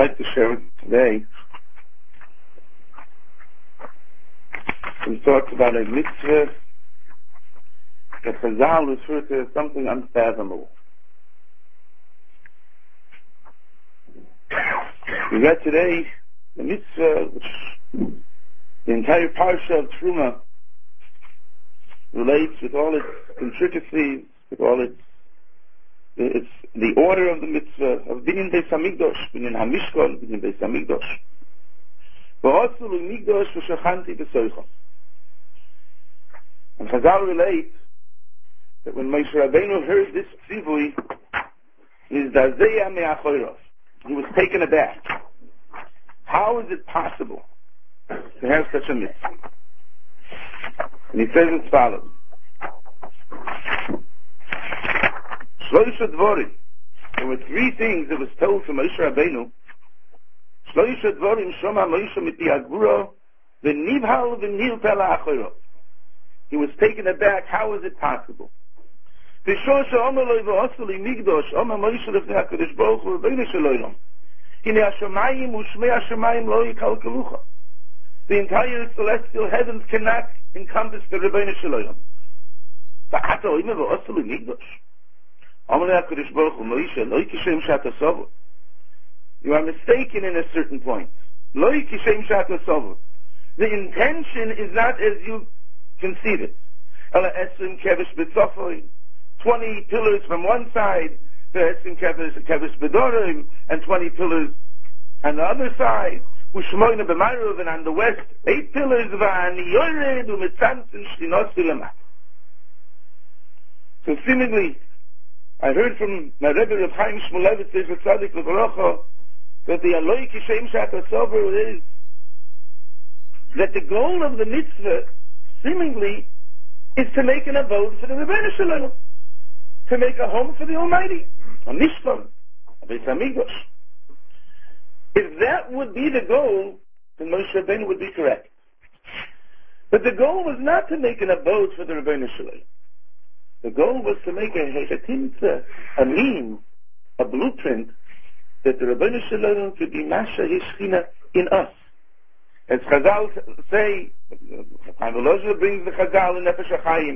like to share today some thoughts about a mitzvah that Chazal refer to as something unfathomable. We read today the mitzvah, which the entire parsha of Truma relates with all its intricacies, with all its the order of the mitzvah of Binyan Beis Hamikdash, Binyan Hamishkon, Binyan Beis Hamikdash. V'osu l'mikdash v'shachanti b'soichon. And Chazal relates that when Moshe Rabbeinu heard this tzivui, he was taken aback. How is it possible to have such a mitzvah? And he says as follows: Shloisha Dvorim. There were three things that was told to Moshe Rabbeinu. Shloisha Dvorim Shoma Moshe Miti Aguro V'nivhal V'nilpel Ha'achoro. He was taken aback. How is it possible? V'shosha Omer Loi V'osu Li Migdosh Omer Moshe Lefnei HaKadosh Baruch Hu Rebbeinu Shaloyim Hine HaShamayim U'Shmei HaShamayim Lo Yikalkalucha. The entire celestial heavens cannot encompass the Rebbeinu Shaloyim. V'ata Omer V'osu Li Migdosh. You are mistaken in a certain point. The intention is not as you conceive it. 20 pillars from one side, and 20 pillars on the other side. And on the west, 8 pillars. So seemingly, I heard from my Rebbe Reb Chaim Shmulevitz Tzadik L'Barocha that the Aloi Kishem Shat HaSover is that the goal of the mitzvah seemingly is to make an abode for the Rebbeinu Shalom, to make a home for the Almighty, a Mishkan, a Beis Hamikdash. If that would be the goal, then Moshe Rabbeinu would be correct. But the goal was not to make an abode for the Rebbeinu Shalom. The goal was to make a means, a blueprint, that the Rebbeinu Shalom could be Masha Yeshchina in us. As Chazal say, Chaim Volozhin brings the Chazal in Nefesh HaChaim,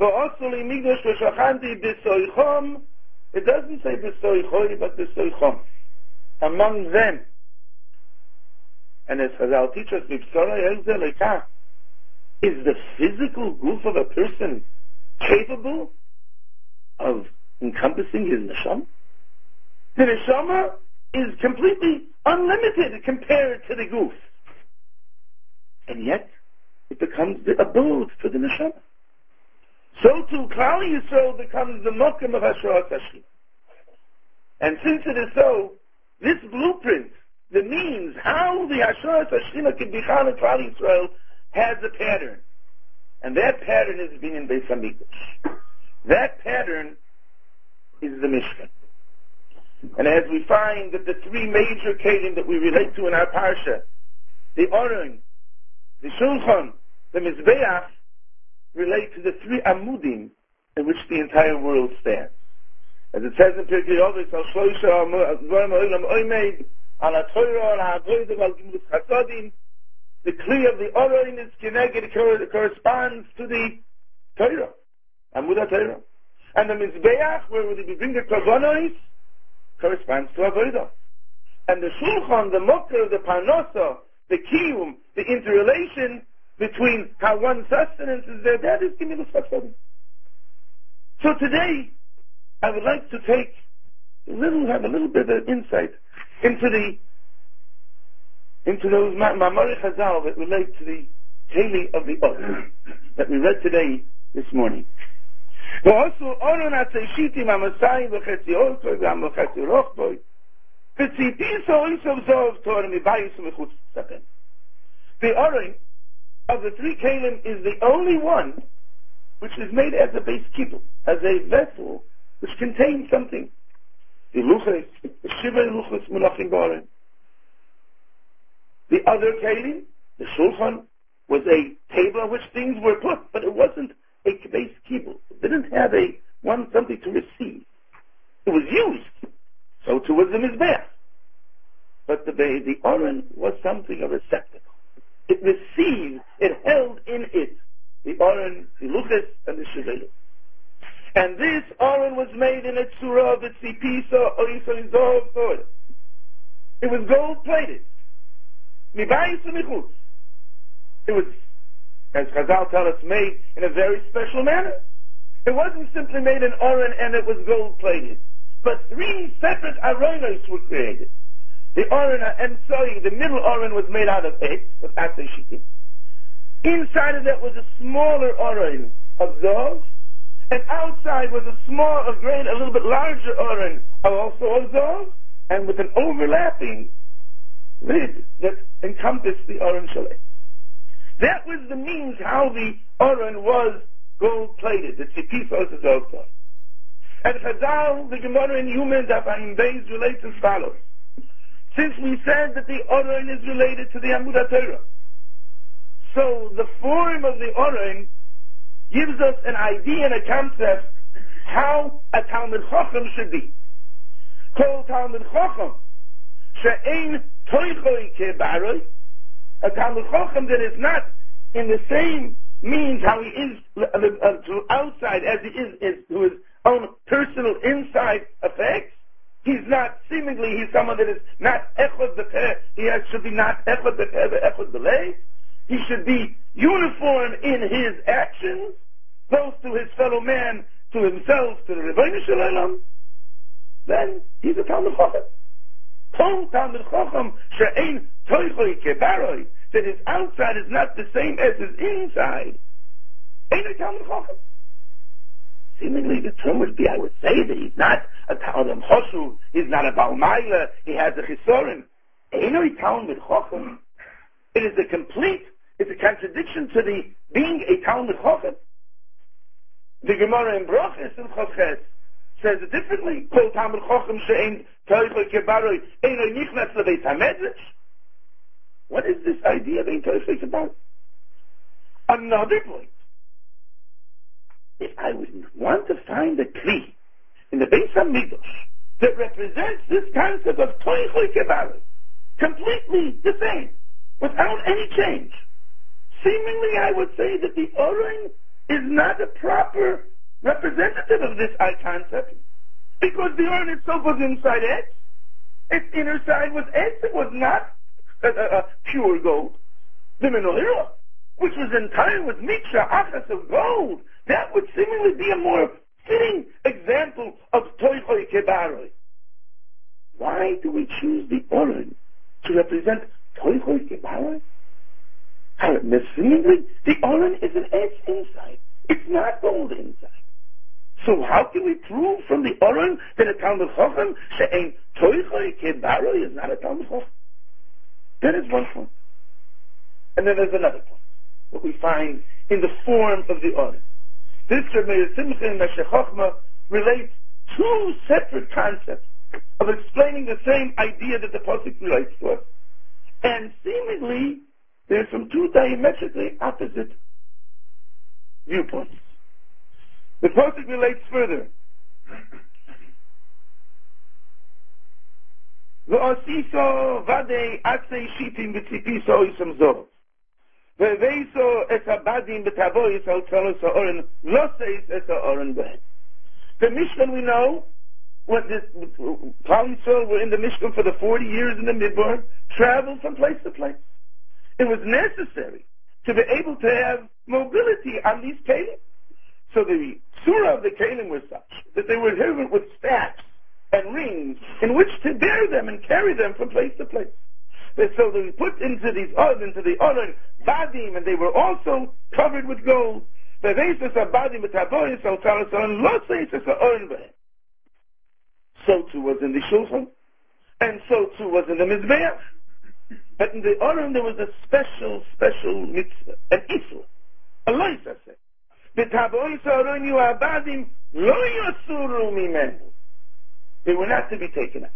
it doesn't say B'soichoi, but B'soichom. Among them. And as Chazal teaches us, is the physical goof of a person capable of encompassing his neshama? The neshama is completely unlimited compared to the goof. And yet, it becomes the abode for the neshama. So too, Klal Yisrael becomes the mokum of Hashras Hashem. And since it is so, this blueprint, the means how the Hashras Hashem can be Chal in Klal Yisrael, has a pattern. And that pattern is being in Beis Hamikdash. That pattern is the Mishkan. And as we find that the three major kelim that we relate to in our parsha, the Aron, the Shulchan, the Mizbeach, relate to the three Amudim in which the entire world stands. As it says in Pirkei Avos, Al Shloisha Dvarim Ha'olam Oimed, Al HaTorah, Al HaAvodah, Al Gemilut Chasadim. The Kli of the Aron is Keneged, it corresponds to the Torah, Amud HaTorah. And the Mizbeach, where we bring the Korbanos, corresponds to Avodah. And the Shulchan, the Mokher, the Parnasa, the Kiyum, the interrelation between how one sustenance is there, that is Gemilut Chasadim. So today, I would like to have a little bit of insight into those Ma'amari Chazal that relate to the Keli of the Oth that we read today, this morning. The Aron of the three Kelim is the only one which is made as a base kippur, as a vessel which contains something. The Luchos, the Shiva Luchos Munachim B'Aron. The other Kelim, the Shulchan, was a table on which things were put, but it wasn't a base kibbutz. It didn't have something to receive. It was used. So too was the Mizbeach. but the Aron was something of a receptacle. It received, it held in it the Aron, the Luchas, and the Shevelu. And this Aron was made in a tzura of the tzipisa oisoi zov toil. It was gold-plated. Mibayis u'michutz. It was, as Chazal tell us, made in a very special manner. It wasn't simply made in Aron and it was gold-plated. But 3 separate Aronos were created. The Aron Emsoi, the middle Aron, was made out of eggs, of Atei Shittim. Inside of that was a smaller Aron of Zov, and outside was a little bit larger Aron, also of Zov, and with an overlapping lid that encompassed the Aron Shalei. That was the means how the Aron was gold-plated, the Tzipisos of Zov. And Chazal, the Gemara in Yumen Daf Ayin Beis relates as follows. Since we said that the Aron is related to the Amud HaTorah, so the form of the Aron gives us an idea and a concept how a Talmud Chacham should be. Kol Talmud Chacham she'ein toichoi kebaroi, a Talmud Chacham that is not in the same means how he is to outside as he is to his own personal inside effects. He's someone that is not echod b'peh. Should be not echod b'peh, but echod b'lei. He should be uniform in his actions, both to his fellow man, to himself, to the Rebbeinu Shalom. Then he's a Talmud Chacham. Kol Talmud Chacham she'ein toichoi kebaroi, that his outside is not the same as his inside. Ain't a Talmud Chacham. Seemingly the term would be, I would say, that he's not a Talmud Choshu, he's not a Balmaila, he has a Chisorin. Ain't a Talmud Chacham. It is it's a contradiction to the being a Talmud Chacham. The Gemara in Brochus and Chosches says it differently. Kol Talmud Chacham she'ein toichoi kebaroi eino nichnas lebeis hamedrash. What is this idea of ein toichoi kebaroi? Another point. If I would want to find a kli in the Beis HaMikdash that represents this concept of toichoi kebaroi, completely the same, without any change, seemingly I would say that the Aron is not a proper representative of this concept, because the Aron itself was inside X, its inner side was X, it was not pure gold. The menorah, which was entire with miksha achas of gold, that would seemingly be a more fitting example of toichoi kebaroi. Why do we choose the Aron to represent toichoi kebaroi? Seemingly, the Aron is an edge inside. It's not gold inside. So how can we prove from the Aron that a Talmud Chacham she'ein toichoi kebaroi is not a Talmud Chacham? That is one point. And then there's another point. What we find in the form of the Aron. This Rebbe Simcha and Meshech Chochmah relates 2 separate concepts of explaining the same idea that the Pasuk relates to us. And seemingly, they're from 2 diametrically opposite viewpoints. The Pasuk relates further. V'osiso vadei atzei shitim b'tzipiso isam zov. V'veiso es habadim b'tavois al tzalos ha'oren loseis es ha'oren b'hem. The Mishkan, we know, what the Klal Yisrael were in the Mishkan for the 40 years in the Midbar, traveled from place to place. It was necessary to be able to have mobility on these kelim. So the surah of the kelim was such that they were driven with staffs and rings in which to bear them and carry them from place to place. So they put into the Aron badim, and they were also covered with gold. So too was in the Shulchan, and so too was in the Mizbeach. But in the Aron there was a special mitzvah, an isur, a loisa say. They were not to be taken out.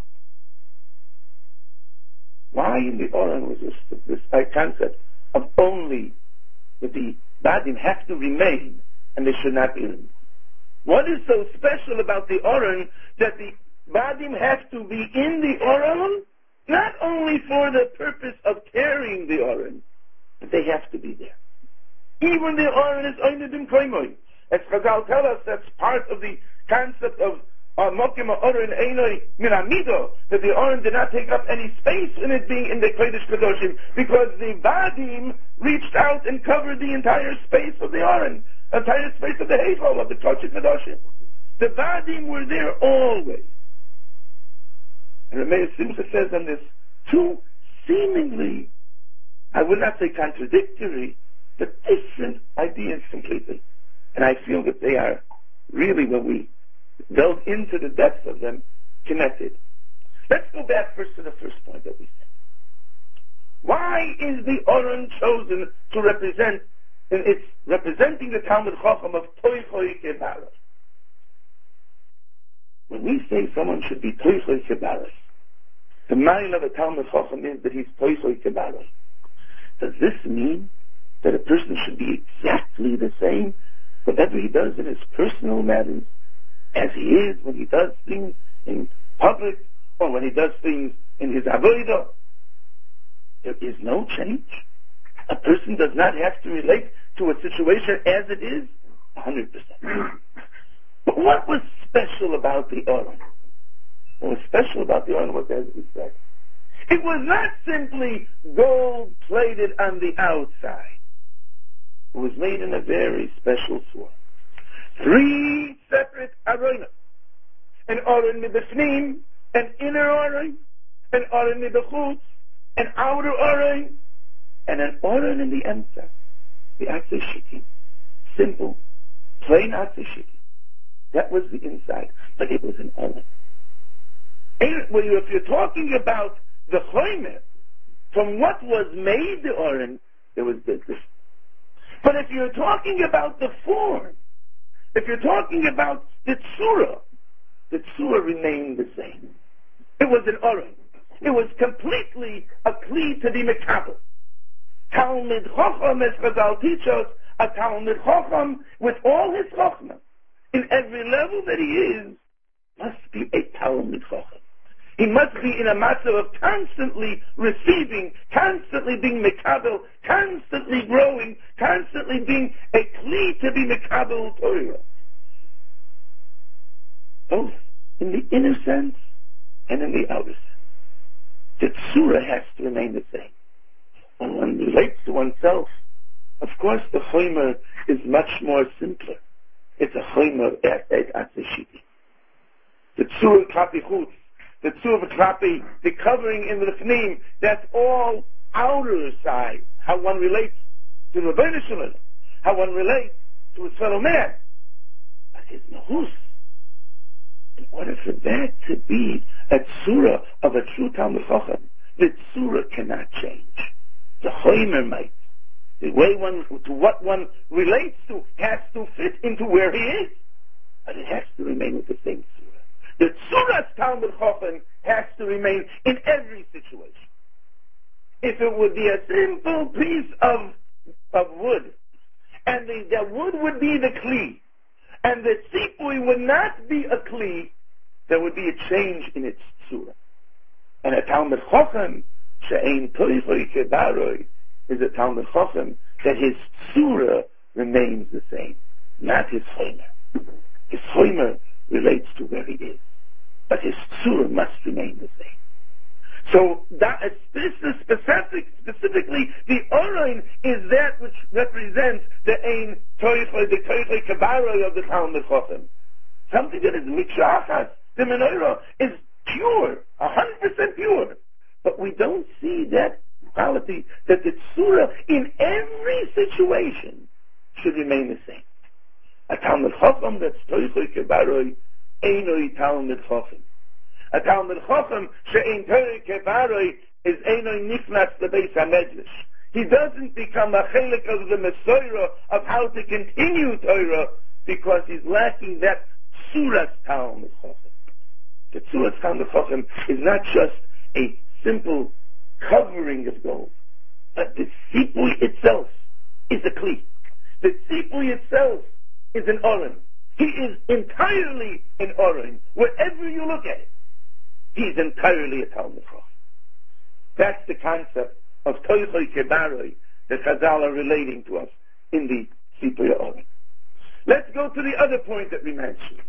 Why in the Aron was this concept of only that the badim have to remain and they should not be removed? What is so special about the Aron that the badim have to be in the Aron not only for the purpose of carrying the Aron, but they have to be there. Even the Aron is Oynedim Koimoy. As Chazal tell us, that's part of the concept of Mokim Aron Einoi Miramido, that the Aron did not take up any space in it being in the Kodesh Kadoshim, because the Vadim reached out and covered the entire space of the Aron, the entire space of the Heichal, of the Kodesh Kadoshim. The Vadim were there always. And Rameir Simcha says on this, two seemingly, I would not say contradictory, but different ideas completely. And I feel that they are really, when we delve into the depths of them, connected. Let's go back first to the first point that we said. Why is the Aron chosen to represent, and it's representing the Talmud Chacham of Toichoi Kebaros? When we say someone should be Toichoi Kebaros, the mind of a Talmud Chacham is that he's Toichoi Kebaros. Does this mean that a person should be exactly the same whatever he does in his personal matters as he is when he does things in public or when he does things in his avodah? There is no change. A person does not have to relate to a situation as it is 100%. But what was special about the Aron? What was special about the Aron was, as we said, it was not simply gold plated on the outside. It was made in a very special form. 3 separate aronos. An Aron midafnim, an inner Aron, an Aron midachutz, an outer Aron, and an Aron in the Emsa. The Atzei Shittim. Simple, plain Atzei Shittim. That was the inside, but it was an Aron. If you're talking about the Chomer, from what was made the Aron, there was business. But if you're talking about the form, if you're talking about the Tzura remained the same. It was an Aron. It was completely a Kli to be Mekabel. Talmid Chacham, as Chazal teach us, a Talmid Chacham with all his Chachma, in every level that he is, must be a Talmid Chacham. He must be in a matter of constantly receiving, constantly being Mekabel, constantly growing, constantly being a Kli to be Mekabel Torah. Both in the inner sense and in the outer sense. The Tzura has to remain the same. When one relates to oneself, of course the Chomer is much more simpler. It's a Chomer et Atzei Shittim. The Tzura Klapi Chutz, the Tzura Klapi, the covering in the Fnim, that's all outer side. How one relates to the Rebbeinu Shalom, how one relates to his fellow man. But his Mahus, in order for that to be a Tzura of a true Talmud Chacham, the Tzura cannot change. The Chomer might. The way to what one relates to has to fit into where he is. But it has to remain with the same Tzura. The Tzura's Talmud Chacham has to remain in every situation. If it would be a simple piece of wood, and the wood would be the Kli, and the Tzipui would not be a Kli, there would be a change in its Tzura. And a Talmud Chacham, she'ein toichoi kebaroi, is a Talmud Chacham that his Tzura remains the same, not his Chomer. His Chomer relates to where he is, but his Tzura must remain the same. So that specifically, the Aron is that which represents the ein toichoi, the toichoi kebaroi of the Talmud Chacham. Something that is mitzvah. The menorah is pure, 100% pure. But we don't see that quality, that the Tzura in every situation should remain the same. A Talmud Chacham that's Toichoi Kebaroi, Einoi Talmud Chacham. A Talmud Chacham she'ein Toichoi Kebaroi is Einoi Nifnas Lebeis HaMedrash. He doesn't become a chelik of the Mesorah of how to continue Torah because he's lacking that Tzuras Talmud Chacham. The Tzuras Talmud Chacham is not just a simple covering of gold, but the Tzipui itself is a Kli. The Tzipui itself is an Aron. He is entirely an Aron. Wherever you look at it, he's entirely a Talmud Chacham. That's the concept of Toichoi Kebaroi that Chazal are relating to us in the Sipur Oren. Let's go to the other point that we mentioned.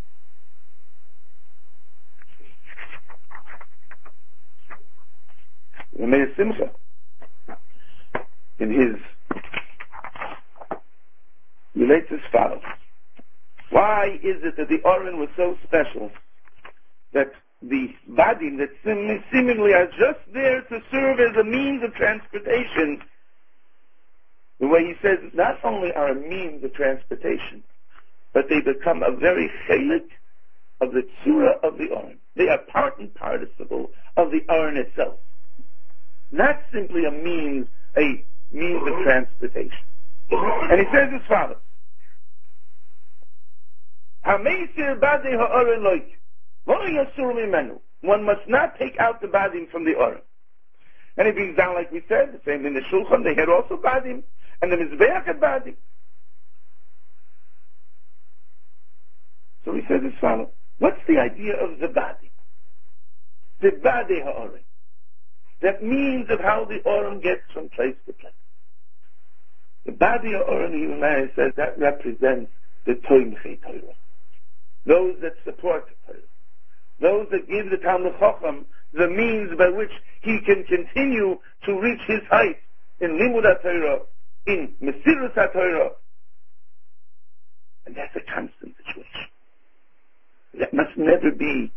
Meir Simcha, in his, relates as follows. Why is it that the Oren was so special that the Badim that seemingly are just there to serve as a means of transportation, the way he says, not only are a means of transportation, but they become a very chelik of the tzura of the Oren. They are part and participle of the Oren itself. Not simply a means of transportation. And he says as follows. One must not take out the badim from the Oren. And it brings down, like we said, the same in the Shulchan, they had also badim, and the Mizbeach had badim. So he says as follows. What's the idea of the badim? The badei ha'oren. That means of how the Oren gets from place to place. The badei ha'oren, Yirmiyah says, that represents the Toimchei Torah. Those that support the Torah. Those that give the Talmud Chacham the means by which he can continue to reach his height in Limud HaTorah, in Mesirus HaTorah. And that's a constant situation. There must never be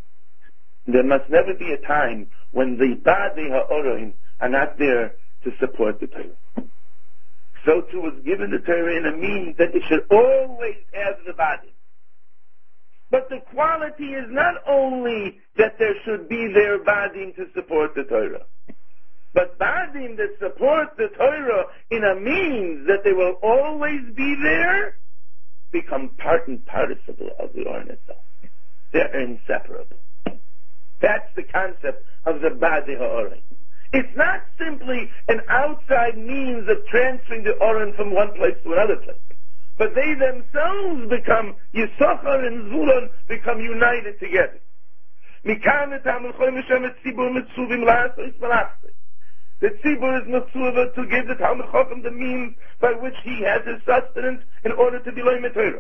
a time when the Badei HaOrim are not there to support the Torah. So too was given the Torah in a means that it should always have the Badim. But the quality is not only that there should be their Badim to support the Torah, but Badim that support the Torah in a means that they will always be there, become part and participle of the Oren itself. They're inseparable. That's the concept of the Badei HaOren. It's not simply an outside means of transferring the Oren from one place to another place, but they themselves become, Yisachar and Zvulun become united together. The Tzibur is Mitzvah to give the Talmud Chacham the means by which he has his sustenance in order to be Loimei Torah.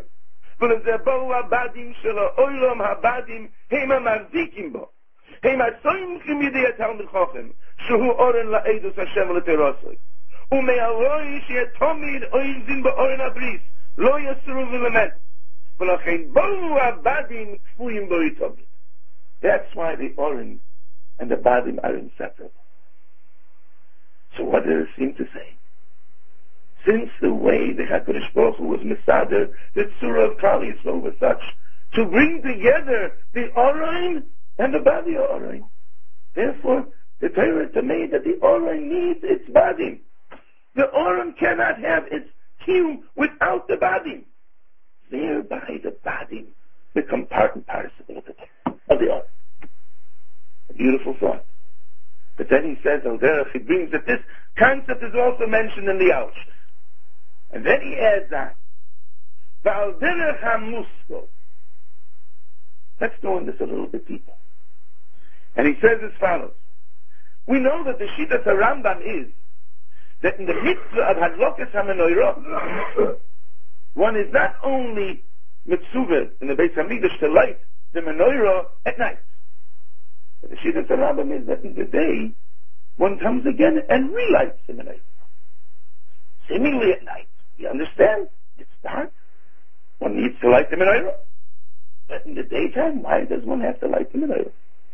הם הסוימכים ידי התלמיד חכם, שהוא אורן לעדות השם ולתרוסוי. ומהרוי שיהיה תמיד אויזין באורן הבריס, לא יסרו ולמד. ולכן בואו הבדים כפויים בו תמיד. That's why the Oren and the Badim are inseparable. So what does it seem to say? Since the way the HaKadosh Baruch Hu was Mesader, the Tzura of Klal Yisrael was such, to bring together the Oren and the Badei HaOren. Therefore, the Torah is made that the Oren needs its Badim. The Oren cannot have its kiyum without the Badim. Thereby the Badim become part and participle of the Oren. A beautiful thought. But then he says, he brings that this concept is also mentioned in the Aush. And then he adds that. V'al derech hamusko. Let's go in this a little bit deeper. And he says as follows. We know that the Shittas Rambam is that in the mitzvah of Hadlokas HaMenorah, one is not only mitzvah in the Beis HaMikdash to light the menorah at night. But the Shittas Rambam is that in the day, one comes again and relights the menorah. Seemingly at night. You understand? It's dark. One needs to light the menorah. But in the daytime, why does one have to light the menorah?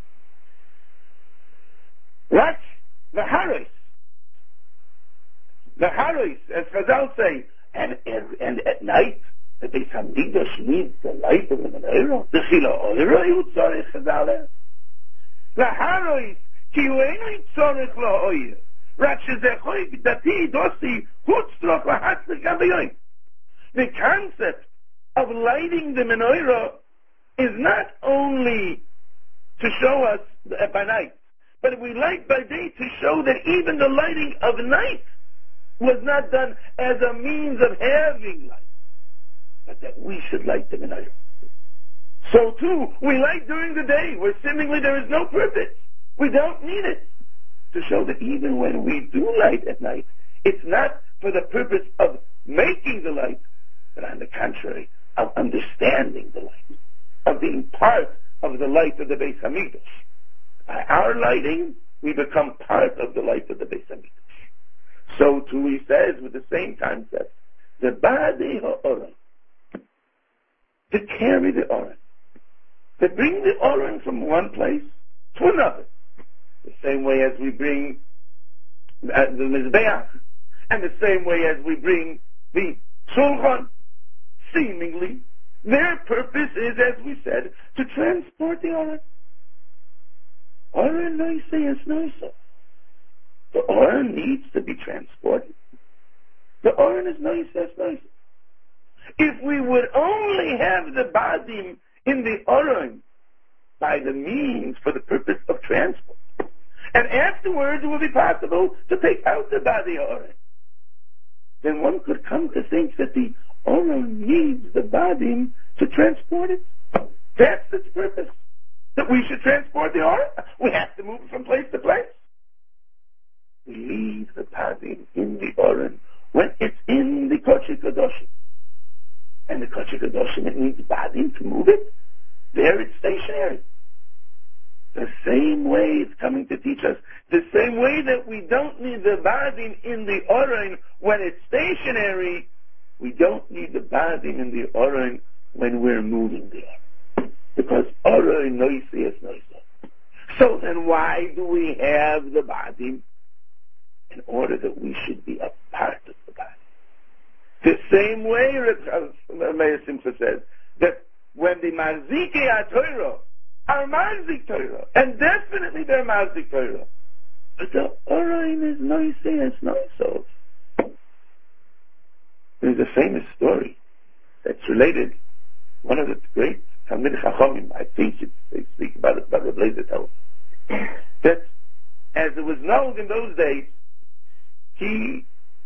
That's the haros. The haros, as Chazal say, and at night, the Beis HaMikdash needs the light of the menorah. The Chila Oira, you tzorech Chazal es. The haros, ki hu einu tzorech la'oir. Rak shezechoy dati dosi hutzroch lahatzlik avayoim. The concept of lighting the menorah is not only to show us by night, but we light by day to show that even the lighting of night was not done as a means of having light, but that we should light the menorah. So too, we light during the day, where seemingly there is no purpose. We don't need it. to show that even when we do light at night, it's not for the purpose of making the light, but on the contrary, of understanding the light, of being part of the light of the Beis Hamikdash. By our lighting, we become part of the light of the Beis Hamikdash. So too he says, with the same concept, the body ha'oren, to carry the oren, to bring the oren from one place to another, the same way as we bring the Mizbeach, and the same way as we bring the Shulchan. Seemingly, their purpose is, as we said, to transport the oren. Oren noisei es noisei. The oren needs to be transported. The oren is noisei es noisei. If we would only have the badim in the oren by the means for the purpose of transport, and afterwards it would be possible to take out the body oren, then one could come to think that the oren needs the badim to transport it. That's its purpose. That we should transport the oren. We have to move from place to place. We leave the badim in the oren when it's in the Kodesh Kadoshim. And the Kodesh Kadoshim, it needs badim to move it. There it's stationary. The same way it's coming to teach us. The same way that we don't need the badim in the oren when it's stationary, we don't need the badim in the oren when we're moving there. Because oren noisei es noisei. So then why do we have the badim? In order that we should be a part of the badim. The same way Meir Simcha says, that when the Marzikei HaTorah are Marzik Torah, and definitely they're Marzik Torah, but the oren is noisei es noisei. There's a famous story that's related. One of the great Talmid Chachamim, I think they speak about it, but Rabbi Lezer tells that as it was known in those days, he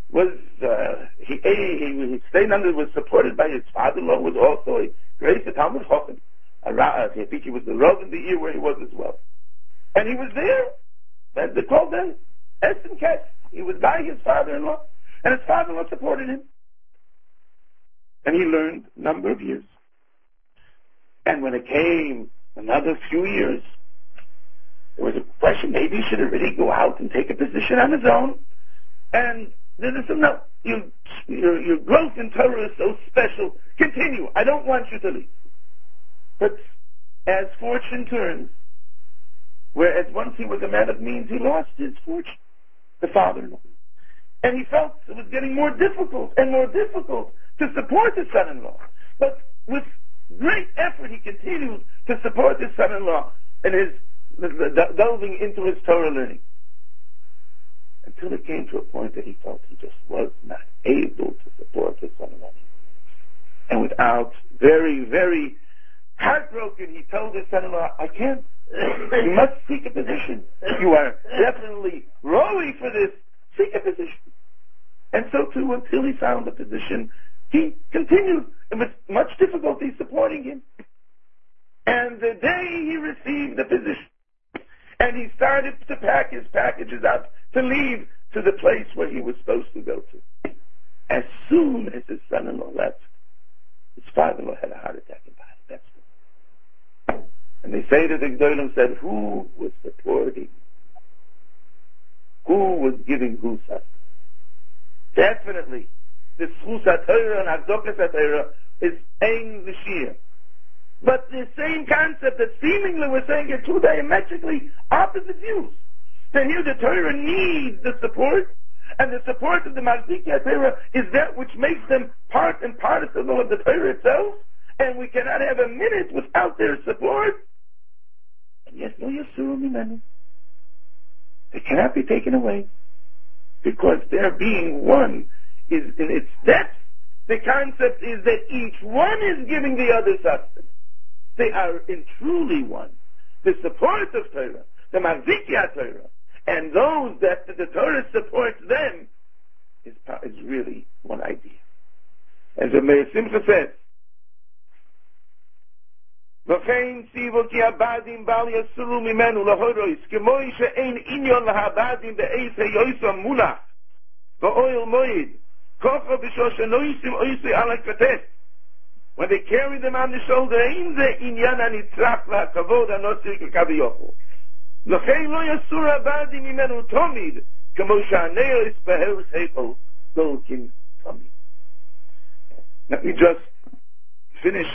stayed under, was supported by his father-in-law, was also a great Talmid Chacham. I think he was the Rav in the year where he was as well. And he was there, and they called them Essen Ketz. He was by his father-in-law, and his father-in-law supported him. And he learned a number of years. And when it came another few years, there was a question, maybe he should really go out and take a position on his own. And then they said, no, your growth in Torah is so special. Continue. I don't want you to leave. But as fortune turns, whereas once he was a man of means, he lost his fortune, the father-in-law. And he felt it was getting more difficult and more difficult to support his son-in-law. But with great effort, he continued to support his son-in-law and delving into his Torah learning. Until it came to a point that he felt he just was not able to support his son-in-law. And without very, very heartbroken, he told his son-in-law, I can't. You must seek a position. You are definitely rolling for this. Seek a position. And so too, until he found a position, he continued with much difficulty supporting him. And the day he received the position, and he started to pack his packages up to leave to the place where he was supposed to go to. As soon as his son-in-law left, his father-in-law had a heart attack and died. That's it. And they say that the Gdolim said, who was supporting? Who was giving who sustenance? Definitely, the Schus HaTorah and Hakdokas HaTorah is Ein L'Shir. But the same concept that seemingly we're saying are two diametrically opposite views. Then here the Torah needs the support, and the support of the Marzikei HaTorah is that which makes them part and participle of the Torah itself, and we cannot have a minute without their support. And yes, no Yasuru Mimenu. They cannot be taken away, because their being one is in its depth. The concept is that each one is giving the other sustenance. They are in truly one. The support of Torah, the Marzikei HaTorah, and those that the Torah supports them is really one idea. As the Meir Simcha says, וכן ציוו כי הבדים בל יסורו ממנו להורויס, כמו שאין עניון להבדים בעיס היוסם מולח, ואויל מועד, כוחו בשביל שנויסים אויסי על הכתף. When they carry them on the shoulder, אין זה עניין הנצרך והכבוד הנוצרי ככביכול. לכן לא יסור הבדים ממנו תמיד, כמו שהנאוס בהרס היכל דולקים תמיד. Let me just finish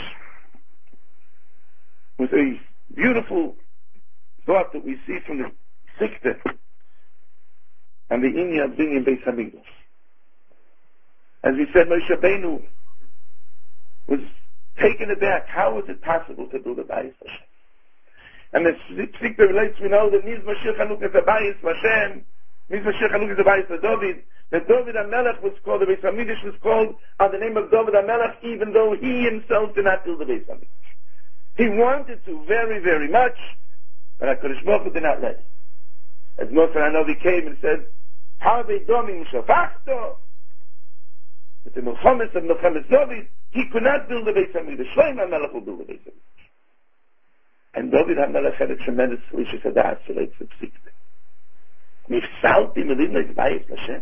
with a beautiful thought that we see from the Sikta and the Inya of being in Beis HaMikdash. As we said, Moshe Rabbeinu was taken aback. How was it possible to build a Bayis Hashem? And the Sikta relates, we know that Niz Mashiach Chanukah the Bayis Hashem, Niz Mashiach Chanukah the Bayis David, that David HaMelech was called, the Beis HaMikdash was called on the name of David HaMelech, even though he himself did not build the Beis HaMikdash. He wanted to very, very much, but HaKadosh Baruch Hu did not let him. As Moshe Hanavi came and said, Harvei domim shafachto, with the Milchemes of Milchemes David, he could not build the Beis HaMikdash. Shlomo HaMelech will build the Beis HaMikdash. And David HaMelech had a tremendous solution to that, relates to Psikta. Nifsalti Melidnei Bayis Hashem.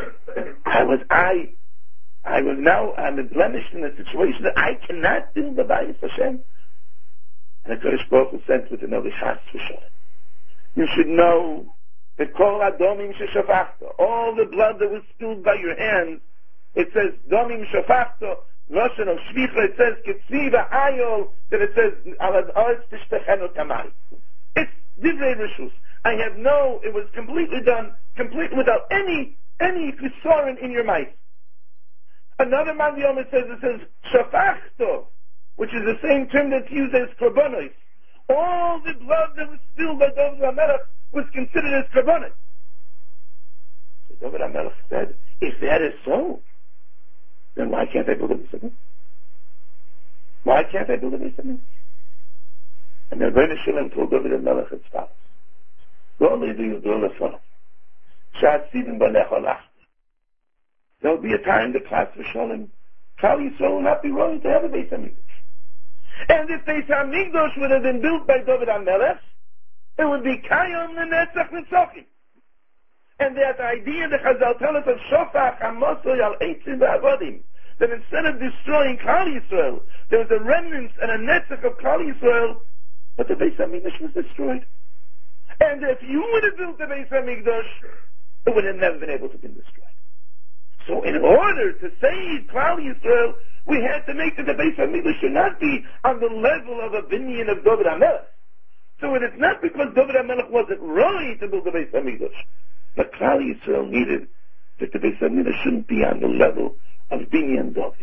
I'm blemished in a situation that I cannot build the Bayis Hashem. And the HaKadosh Baruch Hu sent with another Chas V'Sholem. You should know that Kol HaDomim Sheshafachta, all the blood that was spilled by your hands, it says Domim Shafachta, Lashon of Shvicha, it says Ketziva Ayol, that it says Alad Oretz Tishtechenu Tamai. It's Divrei Rishus. It was completely done, completely without any chisorin in your mouth. Another man it says Shafachta, which is the same term that's used as korbanos. All the blood that was spilled by David HaMelech was considered as korbanos. So David HaMelech said, if that is so, then why can't I build a Beis HaMikdash? Why can't I build a Beis HaMikdash? And the Rebbeinu Shalom told David HaMelech as follows. There'll be a time the Chas V'Sholem, Klal Yisrael will not be willing to have a Beis HaMikdash. And if Beis HaMikdash would have been built by David HaMelech, it would be Kayom L'Netzach Nitzachim. And that idea, the Chazal tell us of Shofach HaMosoi Al Eitzim V'Avodim, that instead of destroying Klal Yisrael, there was a remnant and a Netzach of Klal Yisrael, but the Beis HaMikdash was destroyed. And if you would have built the Beis HaMikdash, it would have never been able to be destroyed. So in order to save Klal Yisrael, we had to make that the Beis HaMikdash should not be on the level of a binyan of David HaMelech. So it is not because David HaMelech wasn't right to build the Beis HaMikdash, but Klal Yisrael needed that the Beis HaMikdash shouldn't be on the level of binyan David.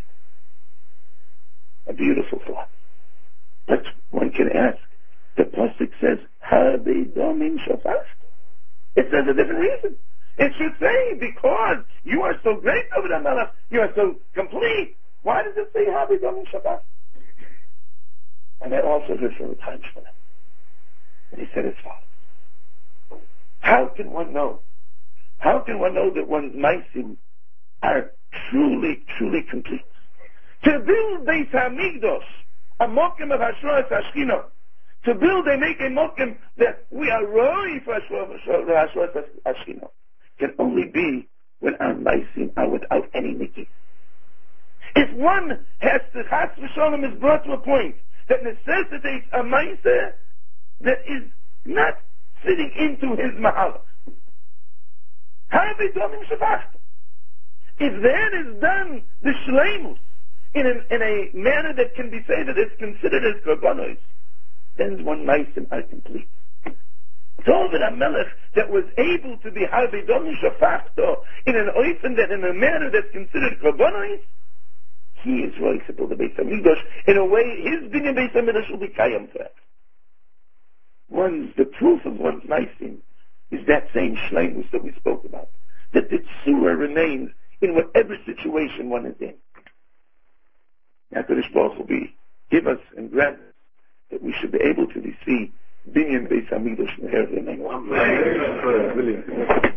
A beautiful thought. But one can ask, the pasuk says, Harvei domim shafachta. It says a different reason. It should say, because you are so great, David HaMelech, you are so complete. Why does it say Harvei domim shafachta? And that also is from the time Shlomo. And he said as follows. How can one know? How can one know that one's maisim are truly, truly complete? To build Beis HaMikdash, a mokim of Hashras Hashchina, to build and make a mokim that we are roi for Hashras Hashchina, can only be when our maisim are without any nikki. If one has to, Chas V'Sholem is brought to a point that necessitates a maiseh that is not fitting into his mahalach. Harvei domim shafachta. If that is done, the shleimus, in a manner that can be said that it's considered as korbanos, then one maisim are complete. David HaMelech that was able to be Harvei domim shafachta in an oifen that in a manner that's considered korbanos, he is right to build the Beis HaMikdash in a way his binyan Beis HaMikdash will be kayam for it. The proof of one's maisim is that same shleimus that we spoke about, that the tzura remains in whatever situation one is in. Now, HaKadosh Baruch Hu give us and grant us that we should be able to see binyan Beis HaMikdash in the hair of the name.